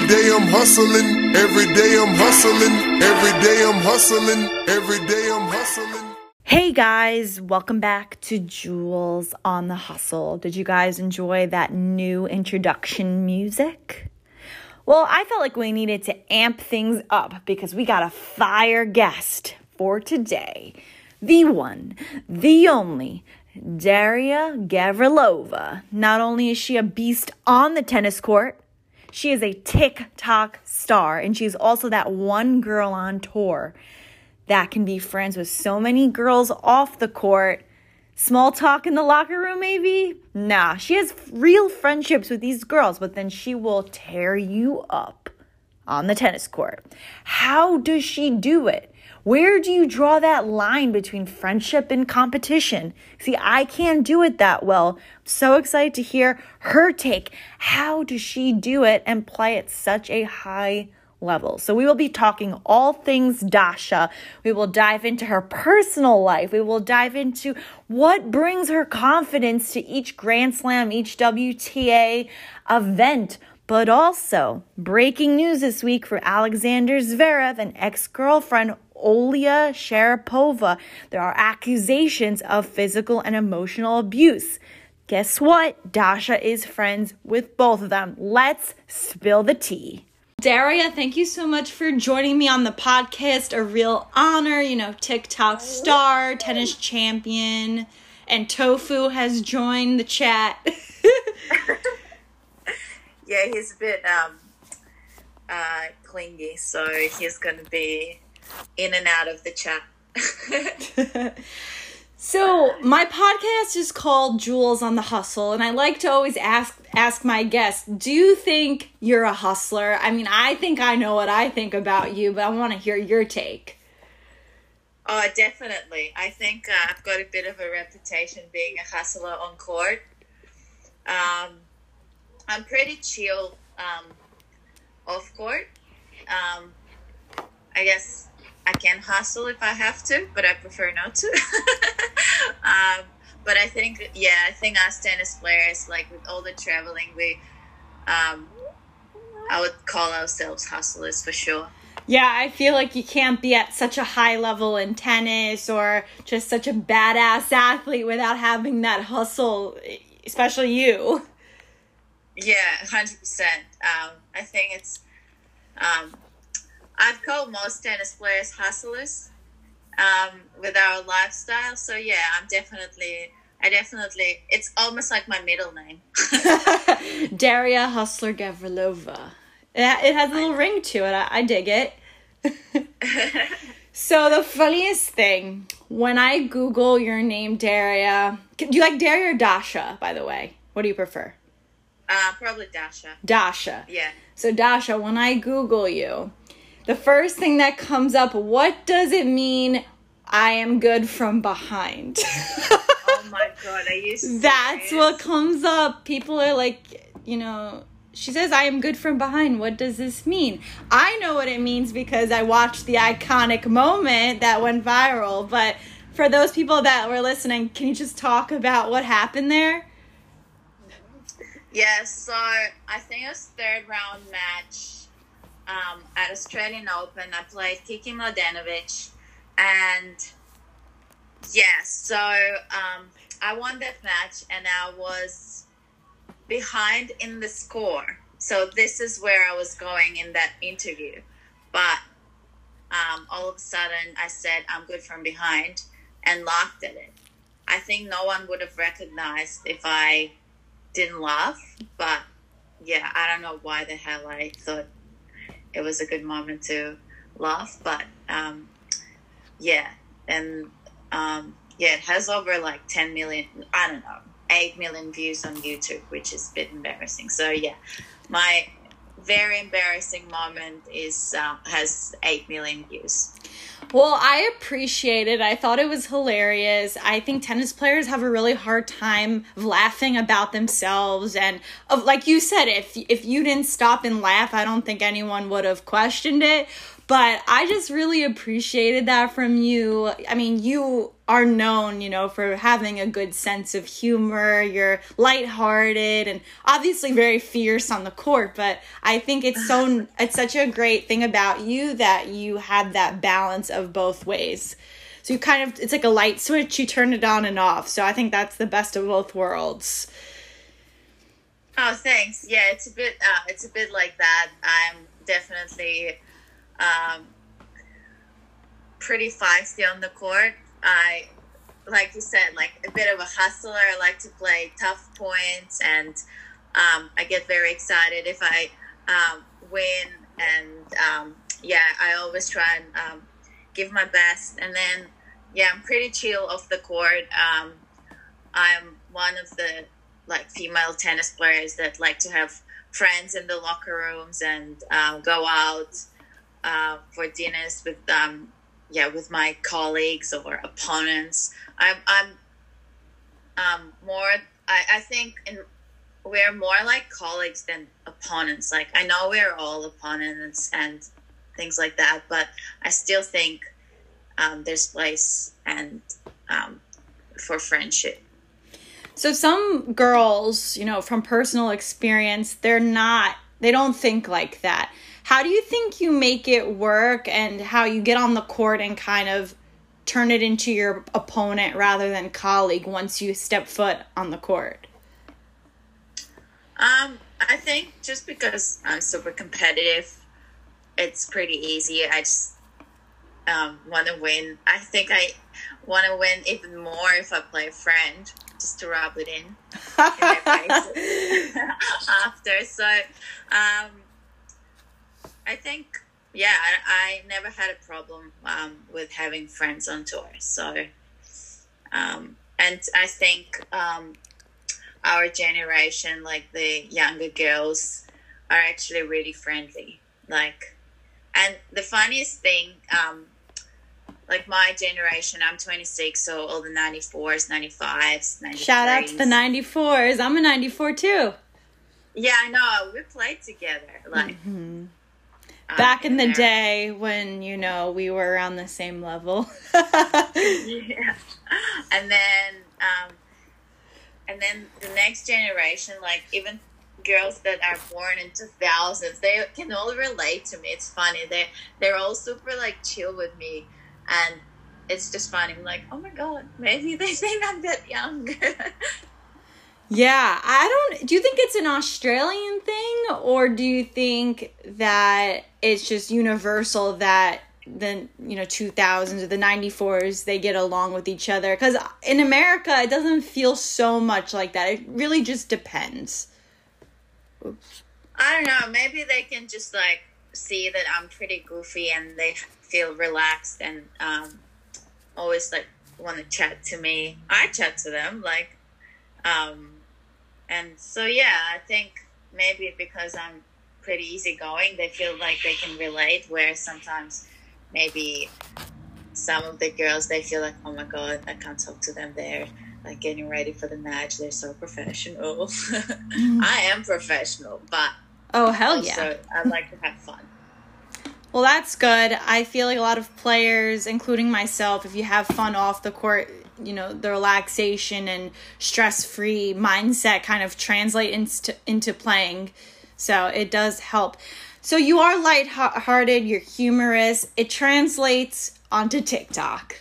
day I'm hustling, every day I'm hustling, every day I'm hustling, every day I'm hustling. Hey guys, welcome back to Jules on the Hustle. Did you guys enjoy that new introduction music? Well, I felt like we needed to amp things up because we got a fire guest for today. The one, the only, Daria Gavrilova. Not only is she a beast on the tennis court, she is a TikTok star, and she's also that one girl on tour that can be friends with so many girls off the court. Small talk in the locker room, maybe? Nah, she has real friendships with these girls, but then she will tear you up on the tennis court. How does she do it? Where do you draw that line between friendship and competition? See, I can't do it that well. So excited to hear her take. How does she do it and play at such a high level? So we will be talking all things Dasha. We will dive into her personal life. We will dive into what brings her confidence to each Grand Slam, each WTA event. But also, breaking news this week for Alexander Zverev and ex-girlfriend Yulia Sharapova. There are accusations of physical and emotional abuse. Guess what? Dasha is friends with both of them. Let's spill the tea. Daria, thank you so much for joining me on the podcast. A real honor, TikTok star, tennis champion, and Tofu has joined the chat. Yeah, he's a bit clingy, so he's going to be in and out of the chat. So my podcast is called Jules on the Hustle, and I like to always ask my guests, do you think you're a hustler? I mean, I think I know what I think about you, but I want to hear your take. Oh, definitely. I think I've got a bit of a reputation being a hustler on court. I'm pretty chill off court. I guess I can hustle if I have to, but I prefer not to. But I think us tennis players, like with all the traveling, I would call ourselves hustlers for sure. Yeah, I feel like you can't be at such a high level in tennis or just such a badass athlete without having that hustle, especially you. Yeah, 100%. I think it's... I'd call most tennis players hustlers with our lifestyle. So yeah, I definitely, it's almost like my middle name. Daria Hustler Gavrilova. It has a little ring to it. I dig it. So the funniest thing, when I Google your name, Daria, do you like Daria or Dasha, by the way? What do you prefer? Probably Dasha. Dasha. Yeah. So Dasha, when I Google you, the first thing that comes up, what does it mean, I am good from behind? Oh my God, are you serious? That's what comes up. People are like, she says, I am good from behind. What does this mean? I know what it means because I watched the iconic moment that went viral. But for those people that were listening, can you just talk about what happened there? Yeah, so I think it was third round match at Australian Open. I played Kiki Mladenovic, and yeah, so I won that match, and I was behind in the score. So this is where I was going in that interview, but all of a sudden I said I'm good from behind and laughed at it. I think no one would have recognized if I didn't laugh, but yeah, I don't know why the hell I thought it was a good moment to laugh, but it has over like 10 million, 8 million views on YouTube, which is a bit embarrassing. So yeah, my very embarrassing moment has 8 million views. Well, I appreciate it. I thought it was hilarious. I think tennis players have a really hard time laughing about themselves. And like you said, if you didn't stop and laugh, I don't think anyone would have questioned it. But I just really appreciated that from you. I mean, you are known, you know, for having a good sense of humor. You're lighthearted and obviously very fierce on the court, but I think it's such a great thing about you that you have that balance of both ways. So you kind of, it's like a light switch, you turn it on and off. So I think that's the best of both worlds. Oh, thanks. Yeah, it's a bit like that. I'm definitely pretty feisty on the court. I, like you said, like a bit of a hustler. I like to play tough points, and I get very excited if I win. And I always try and give my best. And then, I'm pretty chill off the court. I'm one of the female tennis players that like to have friends in the locker rooms and go out for dinners with with my colleagues or opponents. I'm more. I think we're more like colleagues than opponents. Like, I know we're all opponents and things like that, but I still think there's place and for friendship. So some girls, you know, from personal experience, they don't think like that. How do you think you make it work, and how you get on the court and kind of turn it into your opponent rather than colleague once you step foot on the court? I think just because I'm super competitive, it's pretty easy. I just want to win. I think I want to win even more if I play a friend, just to rub it in their faces after. So I think, I never had a problem with having friends on tour. So and I think our generation, like the younger girls, are actually really friendly. And the funniest thing, like my generation, I'm 26, so all the 94s, 95s, 93s. Shout out to the 94s. I'm a 94 too. Yeah, I know. We played together. Back in the day when, you know, we were around the same level. Yeah. And then the next generation, like even girls that are born in 2000s, they can all relate to me. It's funny. They're all super chill with me, and it's just funny. I'm like, oh my god, maybe they think I'm that young. Yeah, do you think it's an Australian thing, or do you think that it's just universal that the 2000s or the 94s, they get along with each other? Because in America, it doesn't feel so much like that. It really just depends. Oops. I don't know. Maybe they can just see that I'm pretty goofy, and they feel relaxed and always want to chat to me. I chat to them and so I think maybe because I'm pretty easygoing, they feel like they can relate, where sometimes maybe some of the girls, they feel like, oh my god, I can't talk to them. They're getting ready for the match. They're so professional. I am professional, but oh hell also, yeah, I like to have fun. Well, that's good. I feel like a lot of players, including myself, if you have fun off the court, the relaxation and stress-free mindset kind of translate into playing. So it does help. So you are lighthearted, you're humorous. It translates onto TikTok.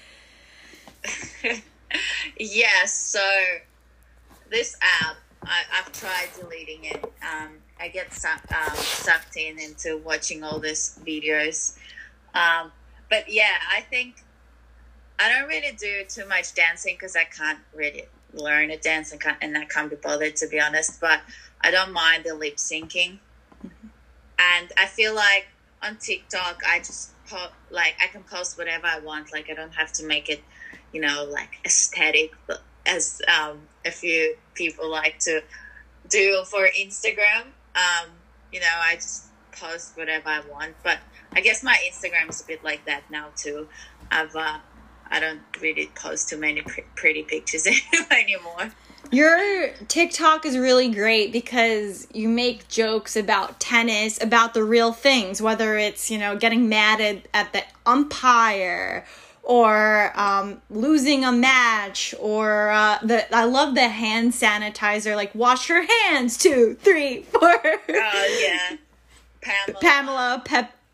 Yes, so this app, I've tried deleting it. I get sucked into watching all these videos. But I think I don't really do too much dancing because I can't really learn to dance and I can't be bothered, to be honest. But I don't mind the lip syncing. And I feel like on TikTok, I just I can post whatever I want. I don't have to make it, aesthetic, as a few people like to do for Instagram. I just post whatever I want. But I guess my Instagram is a bit like that now too. I don't really post too many pretty pictures anymore. Your TikTok is really great because you make jokes about tennis, about the real things, whether it's, getting mad at the umpire or losing a match, or I love the hand sanitizer, like wash your hands 2, 3, 4. Oh yeah, Pamela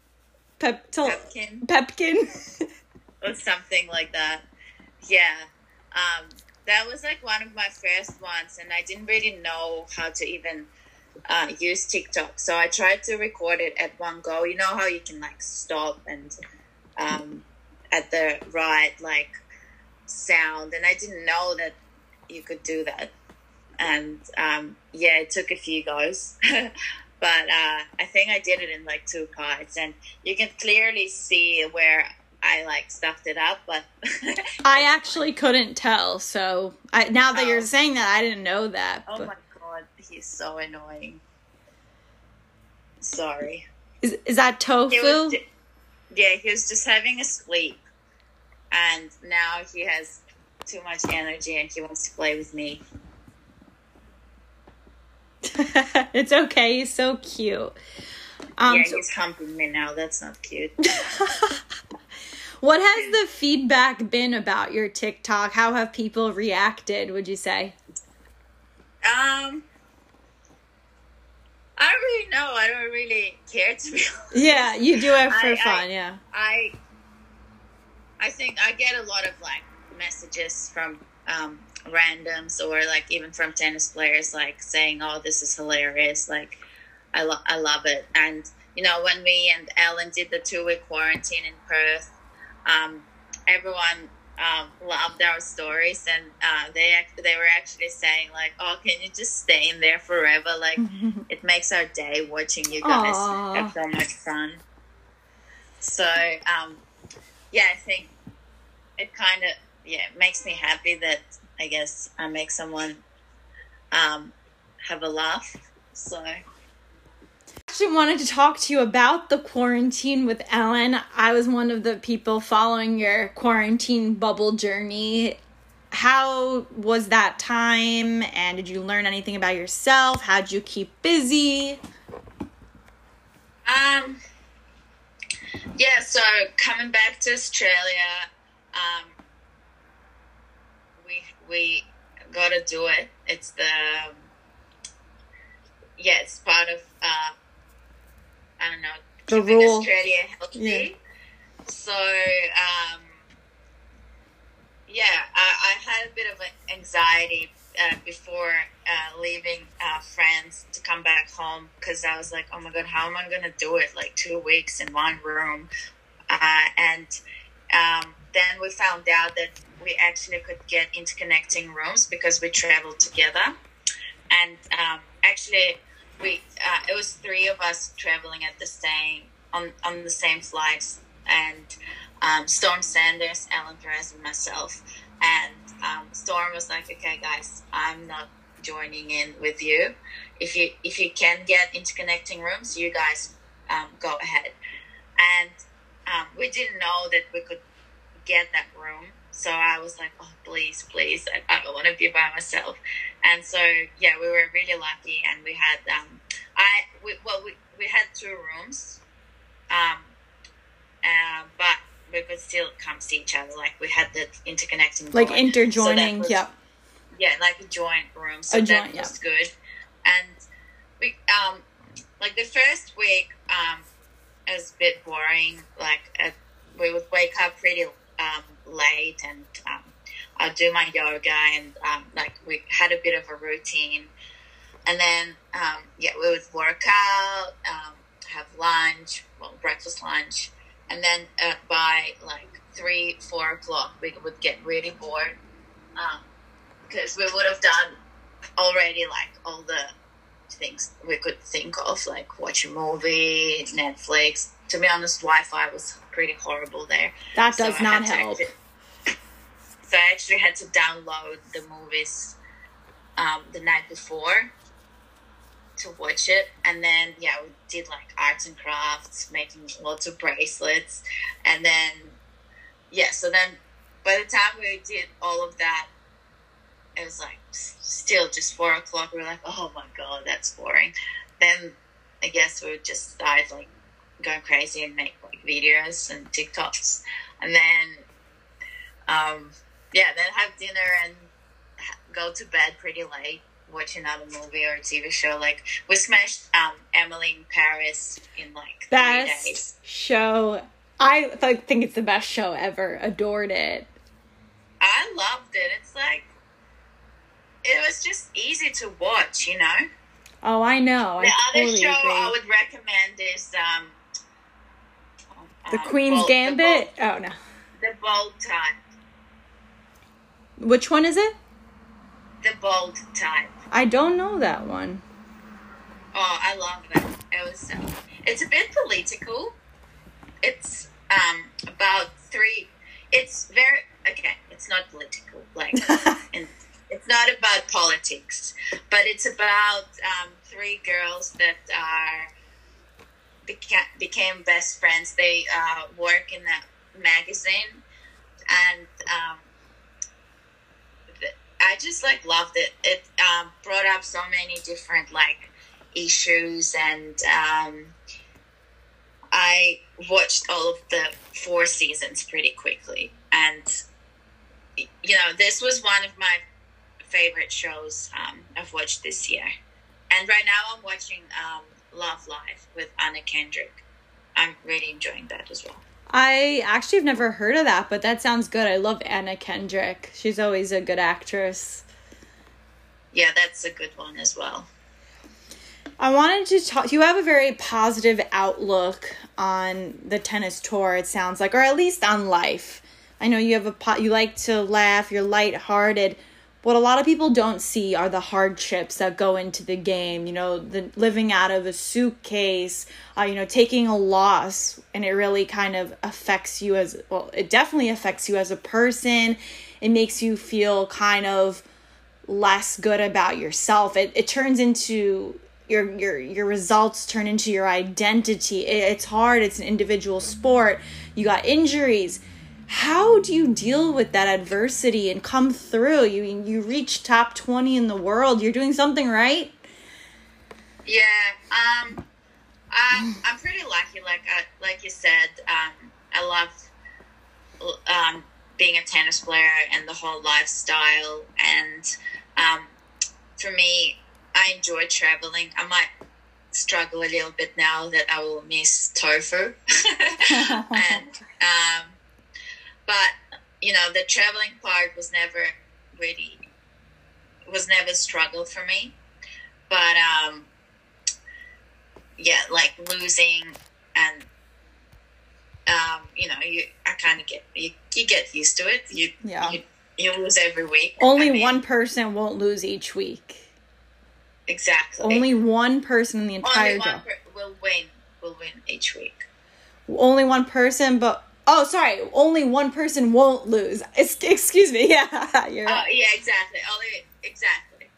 Pepkin. Or something like that. Yeah, that was like one of my first ones, and I didn't really know how to even use TikTok, so I tried to record it at one go. You know how you can like stop and at the right like sound, and I didn't know that you could do that. And yeah, it took a few goes. But I think I did it in like 2 parts, and you can clearly see where I like stuffed it up, but I actually couldn't tell. So now that you're saying that, I didn't know that. Oh my god, he's so annoying. Sorry. Is that Tofu? He was just having a sleep, and now he has too much energy and he wants to play with me. It's okay. He's so cute. He's humping me now. That's not cute. What has the feedback been about your TikTok? How have people reacted, would you say? I don't really know. I don't really care, to be honest. Yeah, you do it for fun, yeah. I think I get a lot of like messages from randoms, or like even from tennis players, like saying, "Oh, this is hilarious!" Like, I love it. And you know, when me and Ellen did the 2-week quarantine in Perth, everyone loved our stories, and they were actually saying like, "Oh, can you just stay in there forever? Like, it makes our day watching you guys have so much fun." So yeah, I think it kind of makes me happy that I guess I make someone have a laugh. So actually wanted to talk to you about the quarantine with Ellen. I was one of the people following your quarantine bubble journey. How was that time, and did you learn anything about yourself? How did you keep busy? Yeah, so coming back to Australia, we gotta do it. It's it's part of I don't know, the keeping rule. Australia healthy. Yeah. So I had a bit of anxiety before leaving France to come back home, because I was like, oh my god, how am I gonna do it, like 2 weeks in one room? And then we found out that we actually could get interconnecting rooms because we traveled together. And actually it was 3 of us traveling at the same on the same flights, and Storm Sanders, Ellen Perez, and myself. And Storm was like, okay guys, I'm not joining in with you. If you can get interconnecting rooms, you guys go ahead. And we didn't know that we could get that room, so I was like, oh please, I don't want to be by myself. And so we were really lucky, and we had we had 2 rooms, but we could still come see each other. Like, we had the interconnecting like door. interjoining, So like a joint room. So that was good. And we like the first week it was a bit boring. Like we would wake up pretty late, and I'd do my yoga, and like we had a bit of a routine. And then we would work out, have lunch, breakfast, lunch, and then by like 3-4 o'clock we would get really bored, because we would have done already like all the things we could think of, like watch a movie, Netflix. To be honest, Wi-Fi was pretty horrible there. That does not help. So I actually had to download the movies the night before to watch it. And then we did like arts and crafts, making lots of bracelets. And then so then by the time we did all of that, it was like still just 4 o'clock. We were like, oh my god, that's boring. Then I guess we would just start like going crazy and make like videos and TikToks. And then Yeah, then have dinner and go to bed pretty late, watch another movie or a TV show. Like, we smashed Emily in Paris in like 3 days. Best show. I think it's the best show ever. Adored it. I loved it. It's like, it was just easy to watch, you know? Oh, I know. The I other totally show agree. I would recommend is The Queen's Gambit? Oh, no. The Bold Type. Which one is it? The Bold Type. I don't know that one. Oh, I love it. It was. It's a bit political. It's about three. It's very okay. It's not political, like, and it's not about politics, but it's about three girls that are became best friends. They work in a magazine, and I just like loved it. It brought up so many different like issues, and I watched all of the 4 seasons pretty quickly. And you know, this was one of my favorite shows I've watched this year. And right now I'm watching Love Life with Anna Kendrick. I'm really enjoying that as well. I actually have never heard of that, but that sounds good. I love Anna Kendrick. She's always a good actress. Yeah, that's a good one as well. I wanted to talk. You have a very positive outlook on the tennis tour, it sounds like, or at least on life. I know you have you like to laugh, you're lighthearted. What a lot of people don't see are the hardships that go into the game. You know, the living out of a suitcase, you know, taking a loss, and it really kind of affects you as, well, it definitely affects you as a person. It makes you feel kind of less good about yourself. It turns into your results turn into your identity. It's hard. It's an individual sport. You got injuries. How do you deal with that adversity and come through? You reach top 20 in the world. You're doing something right. Yeah, I'm pretty lucky. Like you said, I love being a tennis player and the whole lifestyle. And for me, I enjoy traveling. I might struggle a little bit now that I will miss tofu. And but you know, the traveling part was never a struggle for me. But yeah, like losing and you know, I kind of you get used to it. You lose every week. Only one person won't lose each week. Exactly. Only one person in the entire job will win each week. Only one person, but only one person won't lose. Excuse me. Yeah, you're right. Yeah, exactly. Exactly.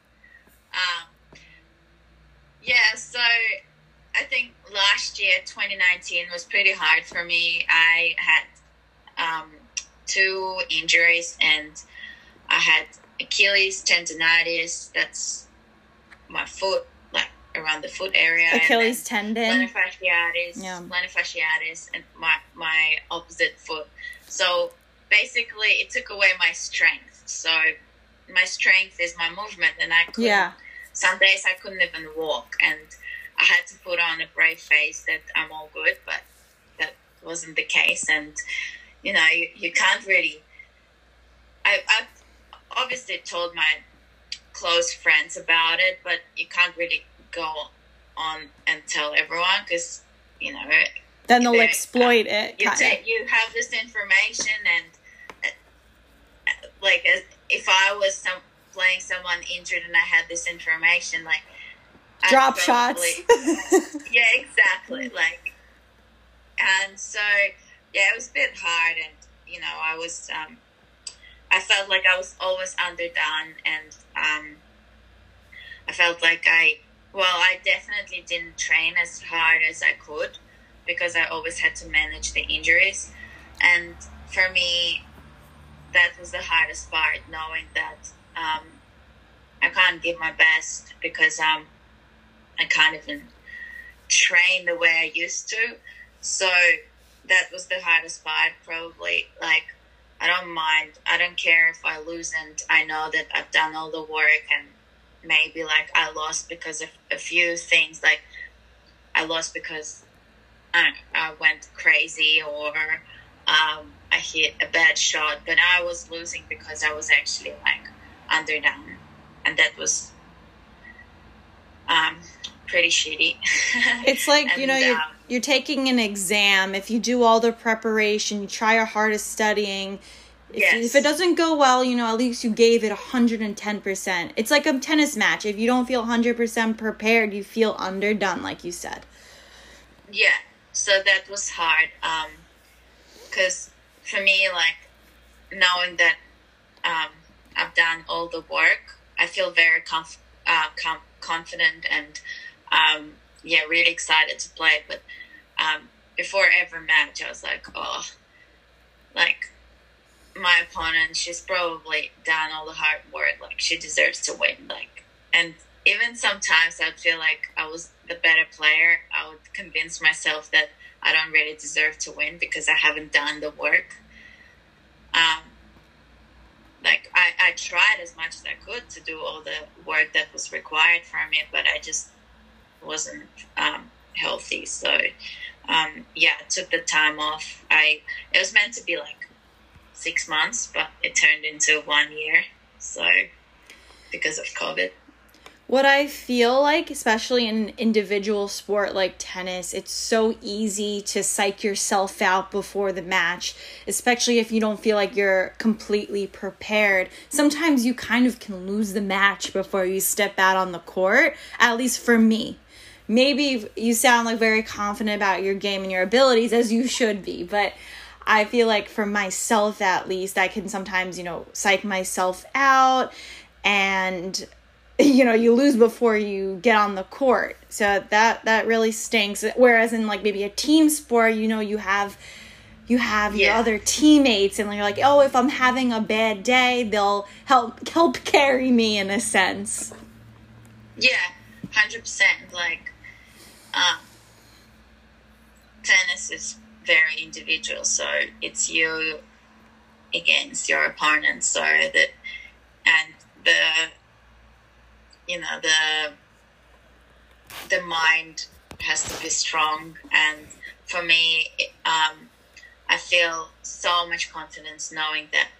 Yeah, so I think last year, 2019, was pretty hard for me. I had 2 injuries, and I had Achilles tendonitis. That's my foot, like around the foot area. Achilles tendon. Plantar fasciitis, and my opposite foot. So basically, it took away my strength. So my strength is my movement, and I couldn't. Yeah. Some days I couldn't even walk, and I had to put on a brave face that I'm all good, but that wasn't the case. And you know, you can't really. I've obviously told my close friends about it, but you can't really go on and tell everyone, because you know, then they'll exploit it. You have this information, and like if I was playing someone injured and I had this information, like drop shots. Yeah, exactly. Like, and so yeah, it was a bit hard, and you know, I was I felt like I was always underdone, and I felt like I definitely didn't train as hard as I could, because I always had to manage the injuries. And for me, that was the hardest part, knowing that I can't give my best because I can't even train the way I used to. So that was the hardest part, probably. Like, I don't mind. I don't care if I lose, and I know that I've done all the work, and maybe like I lost because of a few things. Like I lost because I went crazy, or I hit a bad shot, but I was losing because I was actually like underdone, and that was pretty shitty. It's like, And, you know, you're taking an exam. If you do all the preparation, you try your hardest studying. If it doesn't go well, you know, at least you gave it 110%. It's like a tennis match. If you don't feel 100% prepared, you feel underdone, like you said. Yeah, so that was hard. Because for me, like, knowing that I've done all the work, I feel very confident and really excited to play. But before every match, I was like, oh, like my opponent, she's probably done all the hard work. Like she deserves to win. Like, and even sometimes I'd feel like I was the better player. I would convince myself that I don't really deserve to win because I haven't done the work. Like I tried as much as I could to do all the work that was required from me, but I just wasn't healthy. So I took the time off. It was meant to be like 6 months, but it turned into 1 year. So because of COVID. What I feel like, especially in an individual sport like tennis, it's so easy to psych yourself out before the match, especially if you don't feel like you're completely prepared. Sometimes you kind of can lose the match before you step out on the court, at least for me. Maybe you sound like very confident about your game and your abilities, as you should be, but I feel like for myself, at least, I can sometimes, you know, psych myself out, and you know, you lose before you get on the court. So that really stinks. Whereas in like maybe a team sport, you know, you have your other teammates, and you're like, oh, if I'm having a bad day, they'll help carry me in a sense. Yeah, 100%. Like, tennis is very individual, so it's you against your opponent. So that, and the mind has to be strong. And for me, I feel so much confidence knowing that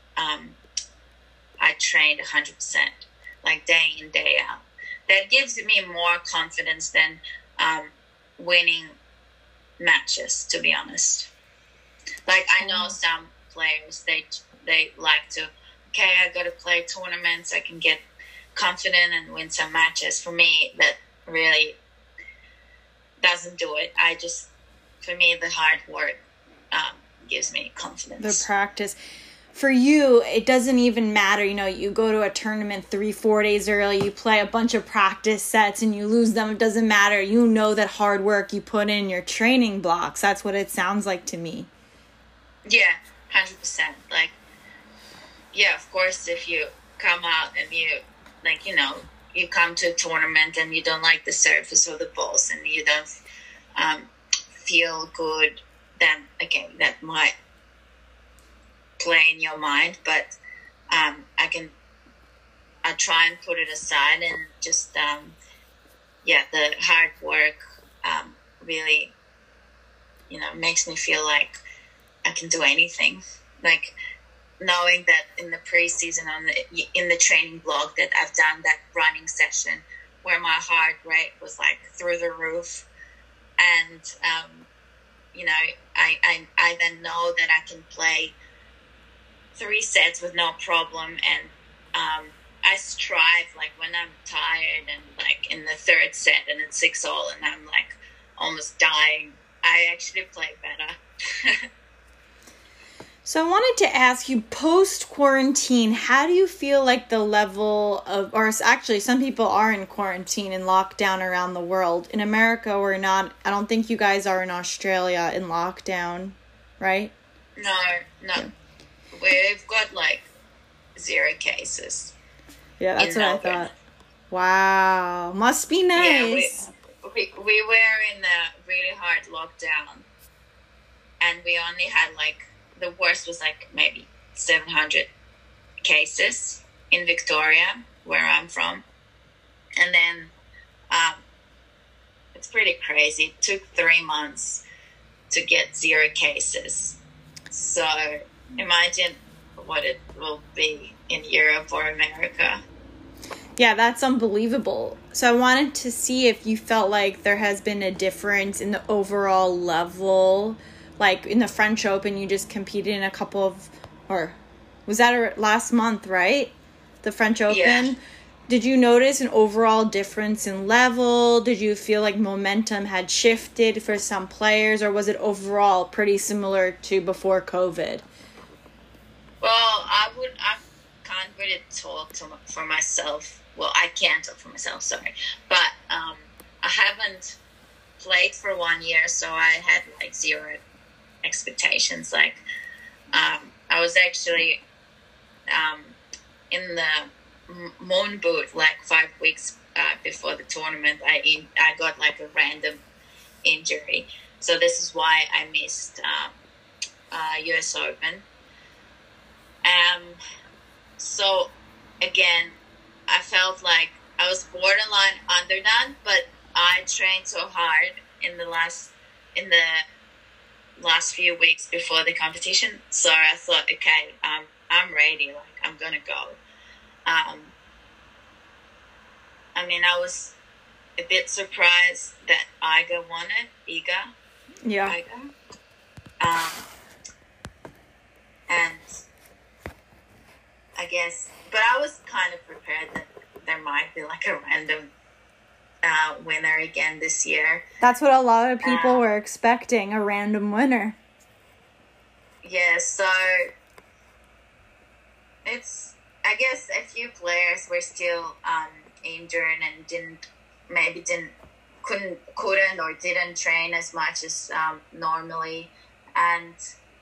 I trained 100%, like day in, day out. That gives me more confidence than winning matches, to be honest. Like, I know some players, they like to, okay, I got to play tournaments, I can get confident and win some matches. For me, that really doesn't do it. For me, the hard work gives me confidence. The practice. For you, it doesn't even matter. You know, you go to a tournament 3-4 days early, you play a bunch of practice sets and you lose them. It doesn't matter. You know that hard work you put in your training blocks. That's what it sounds like to me. Yeah, 100%. Like, yeah, of course, if you come out and you, like, you know, you come to a tournament and you don't like the surface or the balls and you don't feel good, then, okay, that might play in your mind. But I try and put it aside and just, the hard work really, you know, makes me feel like I can do anything. Like, knowing that in the preseason, in the training block, that I've done that running session where my heart rate was like through the roof, and you know, I then know that I can play 3 sets with no problem, and I strive, like when I'm tired and like in the 3rd set and it's 6-all and I'm like almost dying, I actually play better. So I wanted to ask you, post-quarantine, how do you feel like the level of, or actually some people are in quarantine and lockdown around the world. In America, we're not, I don't think you guys are in Australia in lockdown, right? No. Yeah. We've got like 0 cases. Yeah, that's what Melbourne. I thought. Wow. Must be nice. Yeah, we were in a really hard lockdown, and we only had like, the worst was like maybe 700 cases in Victoria, where I'm from. And then it's pretty crazy. It took 3 months to get 0 cases. So imagine what it will be in Europe or America. Yeah, that's unbelievable. So I wanted to see if you felt like there has been a difference in the overall level. Like in the French Open, you just competed in a couple of, or was that last month, right? The French Open? Yeah. Did you notice an overall difference in level? Did you feel like momentum had shifted for some players, or was it overall pretty similar to before COVID? Well, I can't really talk for myself. Well, I can't talk for myself, sorry. But I haven't played for 1 year, so I had like 0 expectations. Like, I was actually in the moon boot like 5 weeks before the tournament. I got like a random injury, so this is why I missed US Open. So again, I felt like I was borderline underdone, but I trained so hard in the last few weeks before the competition. So I thought, okay, I'm ready. Like, I'm gonna go. I mean, I was a bit surprised that Iga won it. Yeah. Iga. And I guess, but I was kind of prepared that there might be like a random winner again this year. That's what a lot of people were expecting, a random winner. Yeah, so it's, I guess a few players were still injured and couldn't or didn't train as much as normally, and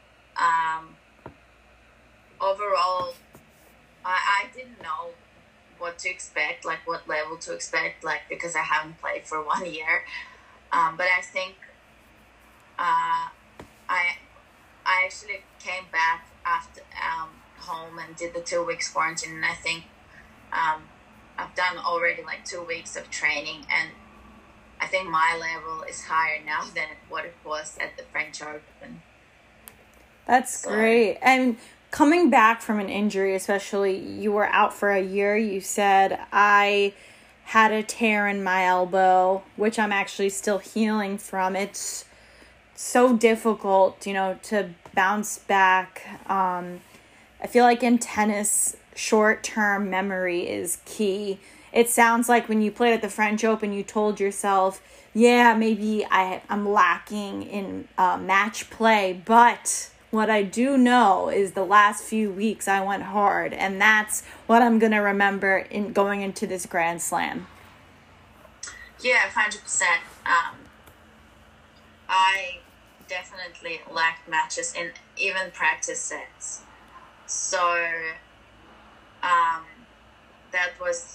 overall I didn't know what to expect, like what level to expect, like, because I haven't played for 1 year. But I think I actually came back after home and did the 2 weeks quarantine, and I think I've done already like 2 weeks of training, and I think my level is higher now than what it was at the French Open. That's great. And coming back from an injury, especially, you were out for a year. You said, I had a tear in my elbow, which I'm actually still healing from. It's so difficult, to bounce back. I feel like in tennis, short-term memory is key. It sounds like when you played at the French Open, you told yourself, yeah, maybe I'm lacking in match play, but what I do know is the last few weeks I went hard, and that's what I'm going to remember in going into this Grand Slam. Yeah, 100%. I definitely lacked matches in even practice sets. So that was,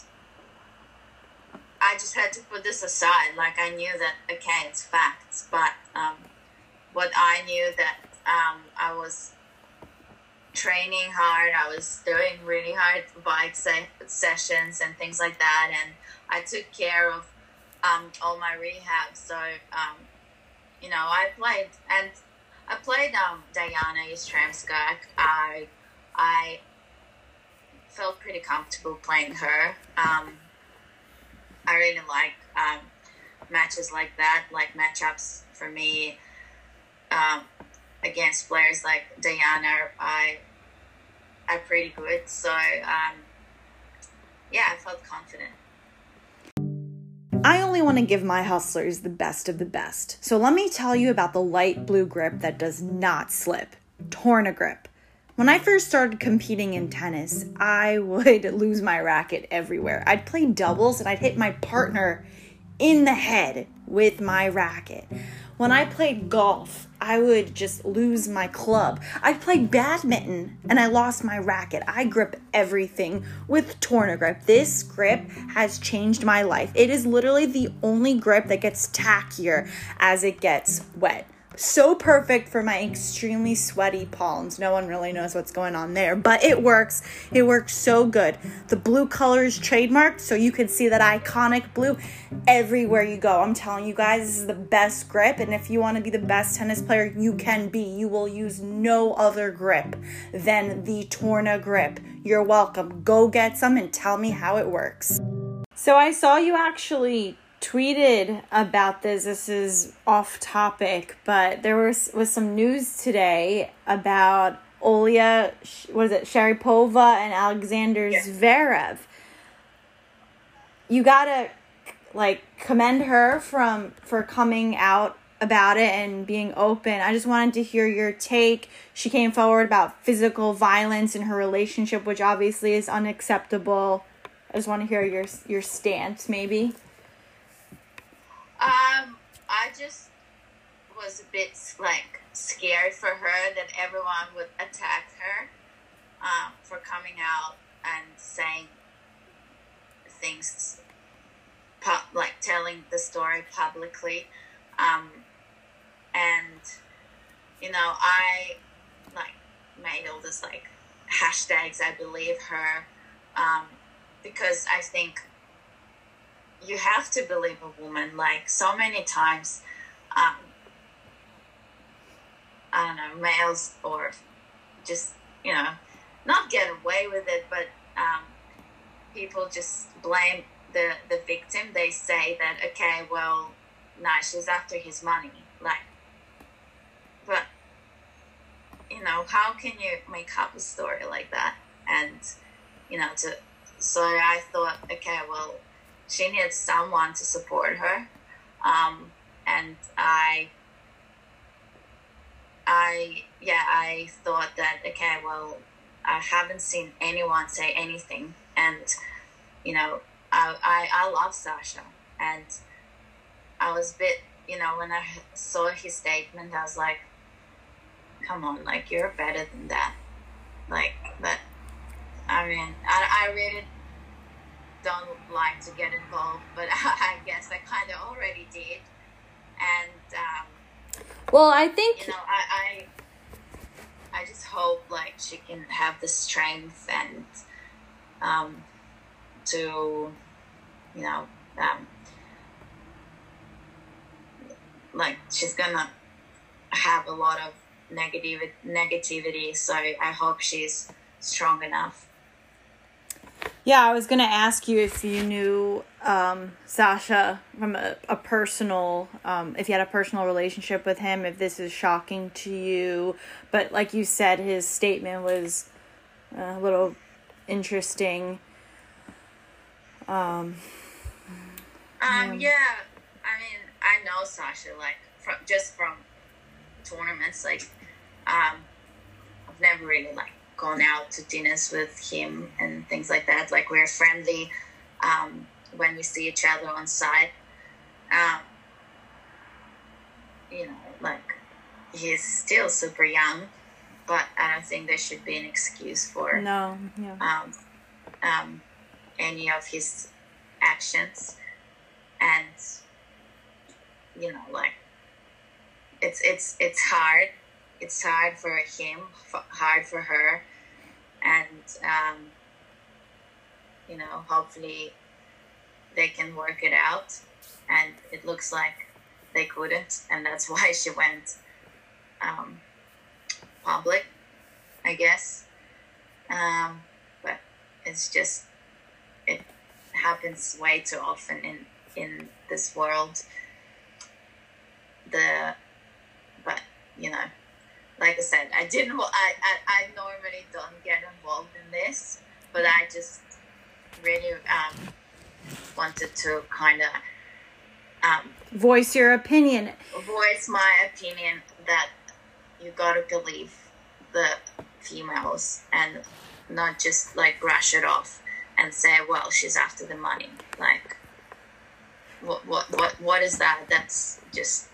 I just had to put this aside. Like, I knew that, okay, it's facts, but what I knew that I was training hard. I was doing really hard bike sessions and things like that, and I took care of all my rehab. So I played Diana Yastremska. I felt pretty comfortable playing her. I really like matches like that, like matchups for me. Against players like Diana, I'm pretty good. So, I felt confident. I only want to give my hustlers the best of the best. So let me tell you about the light blue grip that does not slip. Tornagrip. When I first started competing in tennis, I would lose my racket everywhere. I'd play doubles and I'd hit my partner in the head with my racket. When I played golf, I would just lose my club. I played badminton and I lost my racket. I grip everything with Tornagrip. This grip has changed my life. It is literally the only grip that gets tackier as it gets wet. So perfect for my extremely sweaty palms. No one really knows what's going on there, but it works. It works so good. The blue color is trademarked, so you can see that iconic blue everywhere you go. I'm telling you guys, this is the best grip, and if you want to be the best tennis player you can be, you will use no other grip than the Torna grip. You're welcome. Go get some and tell me how it works. So I saw you actually tweeted about this. This is off topic, but there was some news today about Olya, Sharipova and Alexander Zverev. You gotta commend her for coming out about it and being open. I just wanted to hear your take. She came forward about physical violence in her relationship, which obviously is unacceptable. I just want to hear your stance, maybe. I just was a bit scared for her that everyone would attack her for coming out and saying things, telling the story publicly. And I made all this hashtags, I believe her, because I think you have to believe a woman. So many times, I don't know, males or just, not get away with it, but people just blame the victim. They say that, okay, well, nah, she's after his money. But, how can you make up a story like that? And, so I thought, okay, well, she needs someone to support her. And I thought that, okay, well, I haven't seen anyone say anything. And, I love Sasha. And I was a bit, when I saw his statement, I was like, come on, you're better than that. But, I mean, I really don't like to get involved, but I guess I kind of already did. And well, I think I just hope she can have the strength and to she's gonna have a lot of negativity, so I hope she's strong enough. Yeah, I was going to ask you if you knew Sasha from a personal, if you had a personal relationship with him, if this is shocking to you. But like you said, his statement was a little interesting. Yeah, I mean, I know Sasha, from tournaments, I've never really, gone out to dinners with him and things like that. We're friendly when we see each other on site. He's still super young, but I don't think there should be an excuse for any of his actions. And it's hard. It's hard for him, hard for her, and hopefully they can work it out. And it looks like they couldn't, and that's why she went public, I guess. But it's just, it happens way too often in this world. But like I said, I normally don't get involved in this, but I just really wanted to kind of voice your opinion. Voice my opinion that you gotta believe the females and not just brush it off and say, well, she's after the money. What is that? That's just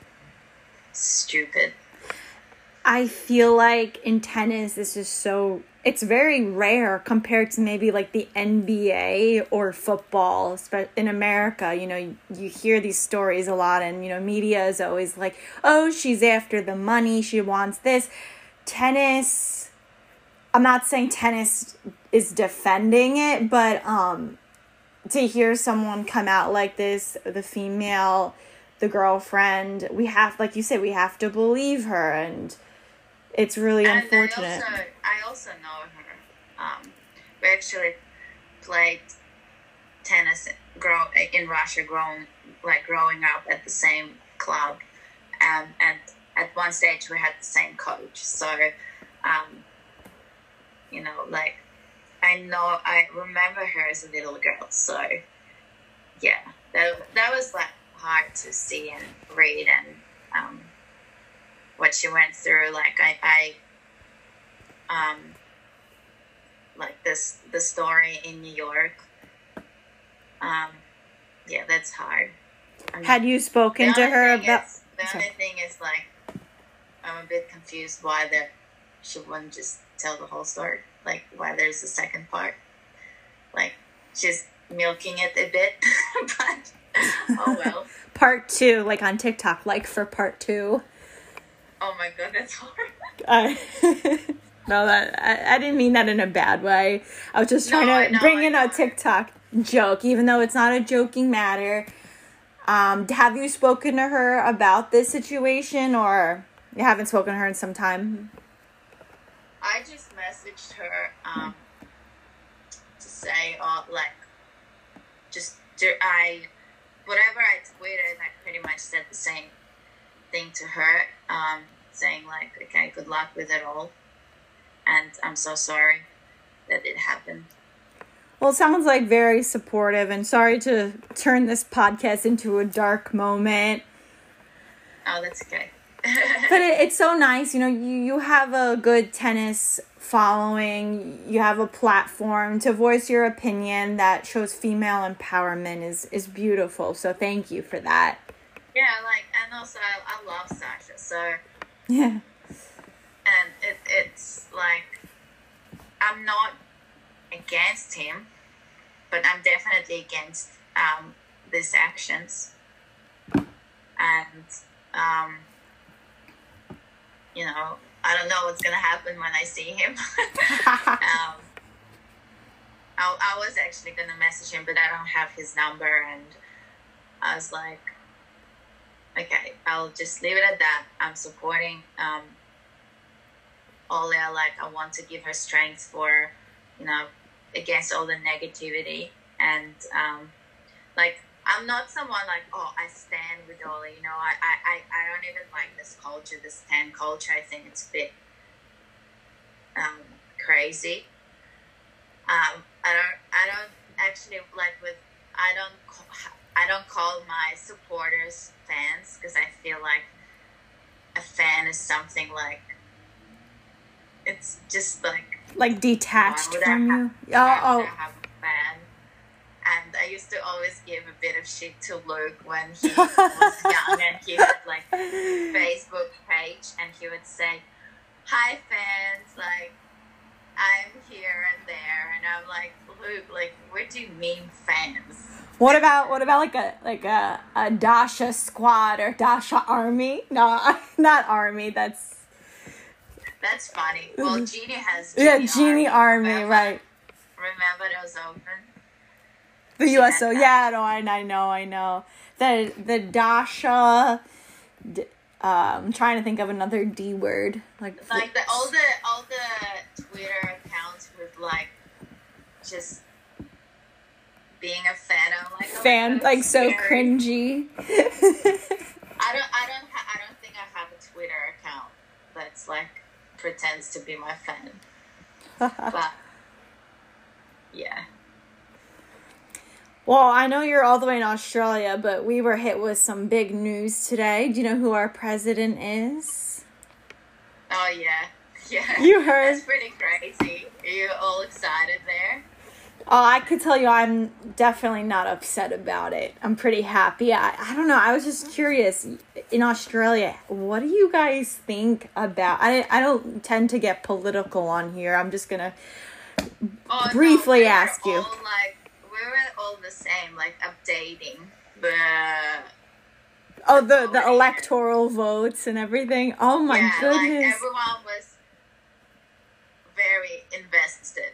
stupid. I feel like in tennis, this is so it's very rare compared to maybe like the NBA or football in America. You know, you hear these stories a lot, and, you know, media is always like, oh, she's after the money, she wants this. Tennis, I'm not saying tennis is defending it, but to hear someone come out like this, the female, the girlfriend, we have, like you said, we have to believe her, and it's really unfortunate. I also know her. We actually played tennis in Russia, growing up at the same club, and at one stage we had the same coach. So, you know, like, I remember her as a little girl. So, yeah, that was like hard to see and read, and what she went through. Like I like the story in New York. Yeah, that's hard. I mean, had you spoken to her about? The only thing is, like, I'm a bit confused why she wouldn't just tell the whole story. Like, why there's a second part. Like, she's milking it a bit, but oh well. Part 2, like on TikTok, like for part 2. Oh my god, that's hard. No, I didn't mean that in a bad way. I was just trying to bring in a TikTok joke, even though it's not a joking matter. Have you spoken to her about this situation, or you haven't spoken to her in some time? I just messaged her to say, like, whatever I tweeted, I pretty much said the same thing to her, saying, like, okay, good luck with it all, and I'm so sorry that it happened. Well, it sounds like very supportive, and sorry to turn this podcast into a dark moment. Oh, that's okay. But it's so nice, you know, you have a good tennis following, you have a platform to voice your opinion that shows female empowerment is beautiful, so thank you for that. Yeah, like, and also I love Sasha, so yeah. And it's like, I'm not against him, but I'm definitely against these actions, and you know, I don't know what's gonna happen when I see him. I was actually gonna message him, but I don't have his number, and I was like, okay, I'll just leave it at that. I'm supporting Olia. Like, I want to give her strength for, you know, against all the negativity, and like, I'm not someone like, oh, I stand with Olia, you know. I don't even like this culture, this stan culture. I think it's a bit crazy. I don't actually like I don't call my supporters fans, because I feel like a fan is something like, it's just like detached from you. I have a fan. And I used to always give a bit of shit to Luke when he was young, and he had like a Facebook page, and he would say, hi fans, like, I'm here and there, and I'm like, Luke, like, what do you mean fans? What about like a Dasha squad or Dasha army? No, not army. That's funny. Well, Genie has Genie army, right? Remember it was open. The USO, yeah, no, I know. The Dasha. I'm trying to think of another D word, like all the Twitter accounts with, like, just being a fan. I'm like, oh, fan, like, so scary. cringy. I don't think I have a Twitter account that's like pretends to be my fan. But yeah. Well, I know you're all the way in Australia, but we were hit with some big news today. Do you know who our president is? Oh, yeah. Yeah. You heard. That's pretty crazy. Are you all excited there? Oh, I could tell you I'm definitely not upset about it. I'm pretty happy. I don't know. I was just curious. In Australia, what do you guys think about... I don't tend to get political on here. I'm just going to briefly ask you. We were all the same, like updating the... Oh, the electoral votes and everything. Oh, my goodness. Like everyone was very invested.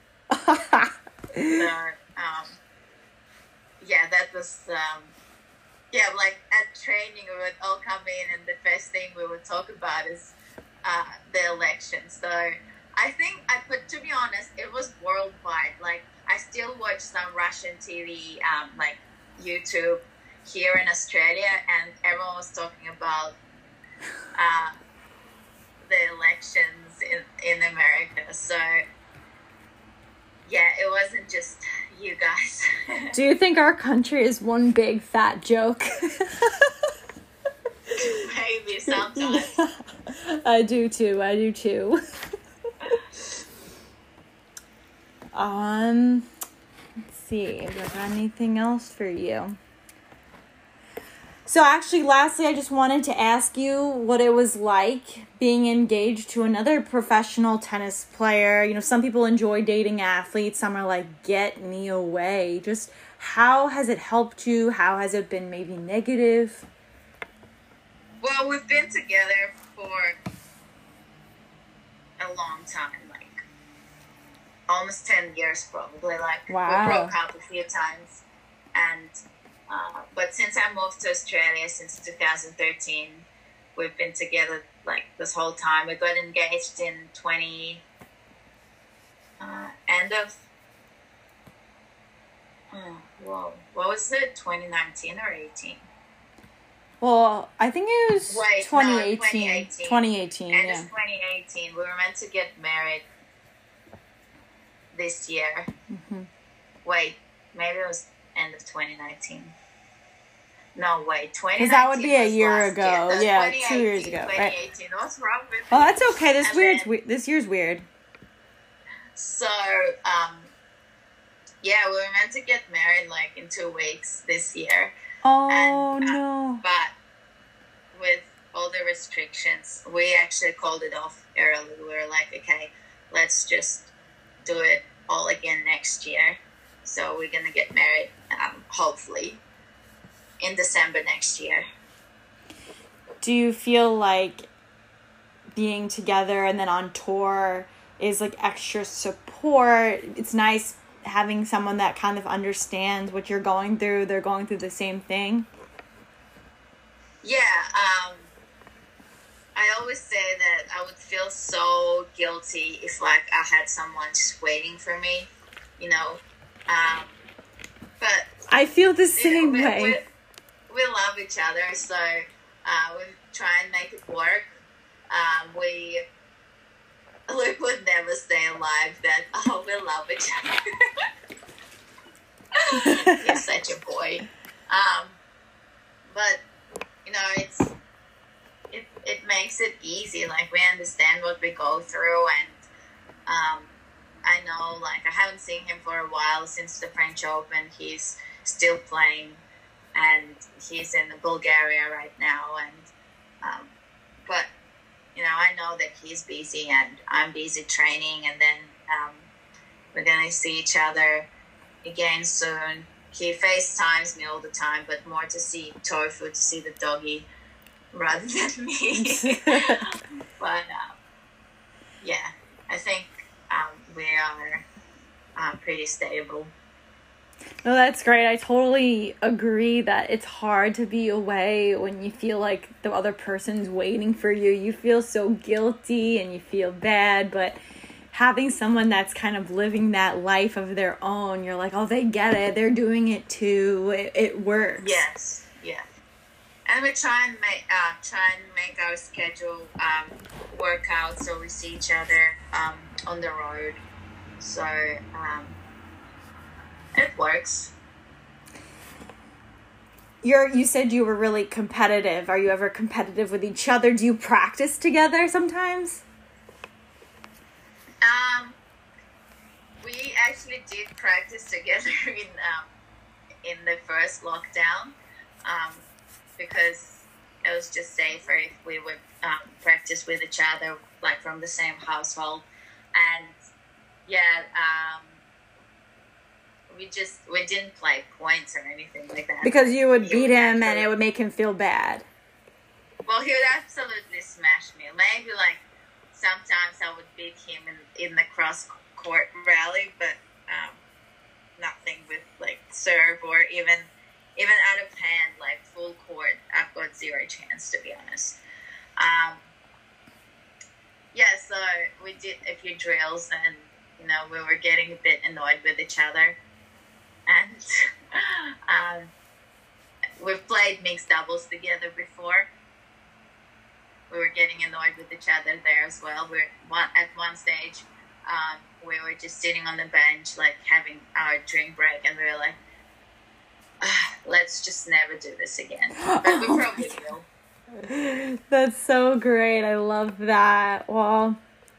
So, that was, like at training we would all come in and the first thing we would talk about is the election. So I think, to be honest, it was worldwide. Like I still watch some Russian TV, like YouTube here in Australia, and everyone was talking about the elections in America. So yeah, it wasn't just you guys. Do you think our country is one big fat joke? Maybe sometimes. I do too. Let's see. Do I got anything else for you? So actually, lastly, I just wanted to ask you what it was like being engaged to another professional tennis player. You know, some people enjoy dating athletes. Some are like, get me away. Just how has it helped you? How has it been maybe negative? Well, we've been together for a long time, like almost 10 years probably. Like wow. We broke up a few times, and but since I moved to Australia since 2013, we've been together like this whole time. We got engaged in what was it, 2019 or 18? Well, I think it was 2018. 2018, End yeah. of 2018. We were meant to get married this year. Mm-hmm. Wait, maybe it was end of 2019. No, wait, 2019. Because that would be a year ago. Year. Yeah, 2 years ago. 2018. Right? What's wrong with Oh, me? that's okay. This year's weird. So, we were meant to get married like in 2 weeks this year. Oh, and, no. But with all the restrictions, we actually called it off early. We were like, okay, let's just do it all again next year. So we're going to get married, hopefully, in December next year. Do you feel like being together and then on tour is like extra support? It's nice having someone that kind of understands what you're going through. They're going through the same thing. Yeah, I always say that I would feel so guilty if like I had someone just waiting for me, you know. But I feel the same way. We love each other, so we try and make it work. We would never stay alive that, we love each other. You're such a boy. But, you know, it makes it easy. Like, we understand what we go through, and I know, like, I haven't seen him for a while since the French Open. He's still playing, and he's in Bulgaria right now, and but you know, I know that he's busy and I'm busy training, and then we're gonna see each other again soon. He FaceTimes me all the time, but more to see Tofu, to see the doggy, rather than me. But yeah, I think we are pretty stable. No, that's great. I totally agree that it's hard to be away when you feel like the other person's waiting for you. You feel so guilty and you feel bad, but having someone that's kind of living that life of their own, you're like, oh, they get it. They're doing it too. It works. Yes, yeah. And we try and make our schedule work out so we see each other on the road. So it works. You said you were really competitive. Are you ever competitive with each other? Do you practice together sometimes? We we actually did practice together in the first lockdown, because it was just safer if we would practice with each other, like from the same household. And yeah, we didn't play points or anything like that. Because you would beat him and it would make him feel bad. Well, he would absolutely smash me. Maybe like sometimes I would beat him in the cross court rally, but nothing with like serve or even out of hand, like full court. I've got zero chance, to be honest. Yeah, so we did a few drills, and we were getting a bit annoyed with each other, and we've played mixed doubles together before. We were getting annoyed with each other there as well. At one stage, we were just sitting on the bench, like having our drink break, and we were like, let's just never do this again. But we probably will. That's so great. I love that. Well,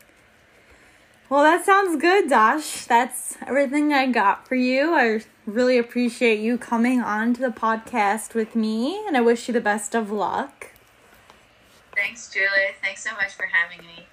that sounds good, Dash. That's everything I got for you. I really appreciate you coming on to the podcast with me, and I wish you the best of luck. Thanks, Julie. Thanks so much for having me.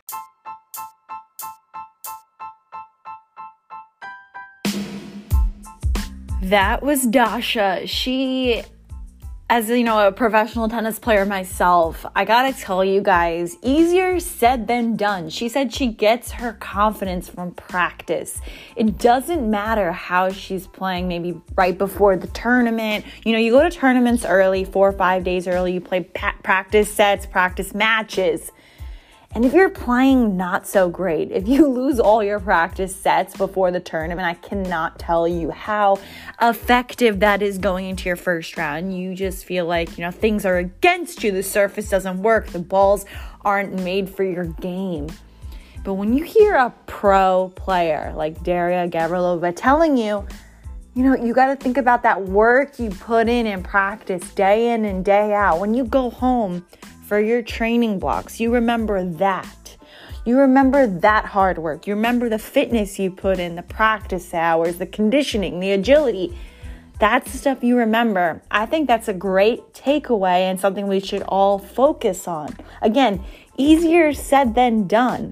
That was Dasha. She, as a professional tennis player myself, I gotta tell you guys, easier said than done. She said she gets her confidence from practice. It doesn't matter how she's playing, maybe right before the tournament. You go to tournaments early, 4 or 5 days early, you play practice sets, practice matches. And if you're playing not so great, if you lose all your practice sets before the tournament, I cannot tell you how effective that is going into your first round. You just feel like, things are against you. The surface doesn't work. The balls aren't made for your game. But when you hear a pro player like Daria Gavrilova telling you, you got to think about that work you put in practice day in and day out. When you go home for your training blocks, you remember that. You remember that hard work. You remember the fitness you put in, the practice hours, the conditioning, the agility. That's the stuff you remember. I think that's a great takeaway and something we should all focus on. Again, easier said than done.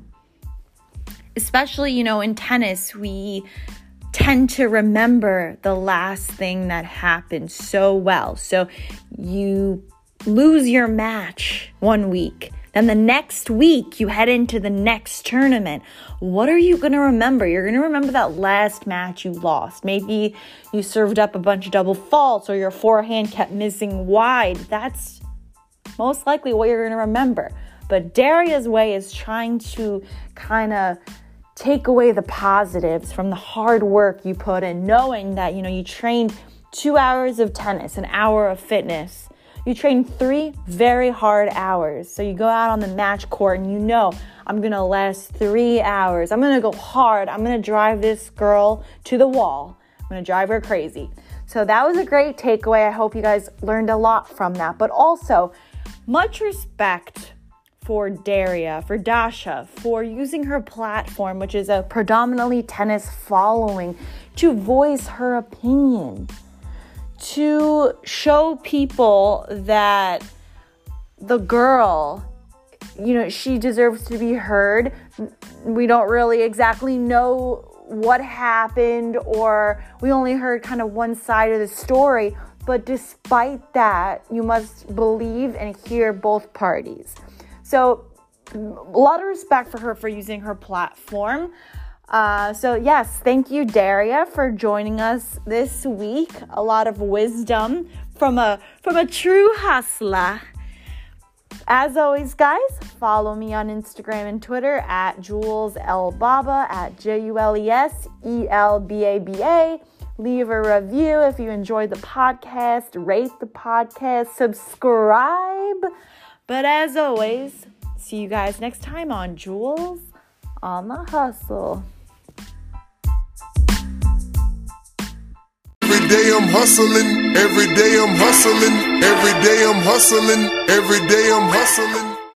Especially, in tennis, we tend to remember the last thing that happened so well. So you lose your match one week, then the next week you head into the next tournament. What are you going to remember? You're going to remember that last match you lost. Maybe you served up a bunch of double faults or your forehand kept missing wide. That's most likely what you're going to remember. But Daria's way is trying to kind of take away the positives from the hard work you put in, knowing that, you trained 2 hours of tennis, an hour of fitness. You train 3 very hard hours. So you go out on the match court and I'm going to last 3 hours. I'm going to go hard. I'm going to drive this girl to the wall. I'm going to drive her crazy. So that was a great takeaway. I hope you guys learned a lot from that. But also, much respect for Daria, for Dasha, for using her platform, which is a predominantly tennis following, to voice her opinion. To show people that the girl, she deserves to be heard. We don't really exactly know what happened, or we only heard kind of one side of the story. But despite that, you must believe and hear both parties. So a lot of respect for her for using her platform. So yes, thank you, Daria, for joining us this week. A lot of wisdom from a true hustler. As always, guys, follow me on Instagram and Twitter at JulesElBaba, at JulesElBaba. Leave a review if you enjoyed the podcast. Rate the podcast. Subscribe. But as always, see you guys next time on Jules on the Hustle. Every day I'm hustling, every day I'm hustling, every day I'm hustling, every day I'm hustling.